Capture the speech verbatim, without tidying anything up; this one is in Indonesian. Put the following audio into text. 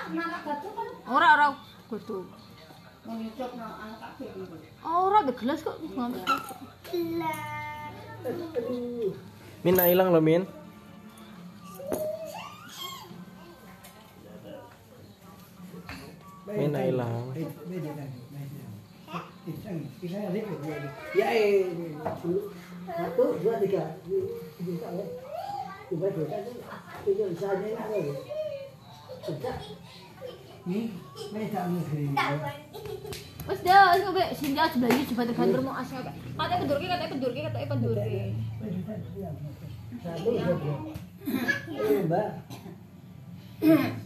Ora ora kudu. Ora di gelas kok ngambil. Min hilang loh Min. Min hilang. Ya eh satu dua tiga bisa ya coba coba itu saja nak lagi sudah nih mereka negeri Wes dah, wes ngobe sinja sebelahnya coba tergantung mau asal. Katanya kedurke, katanya kedurke, katanya pendurke. satu dua mbak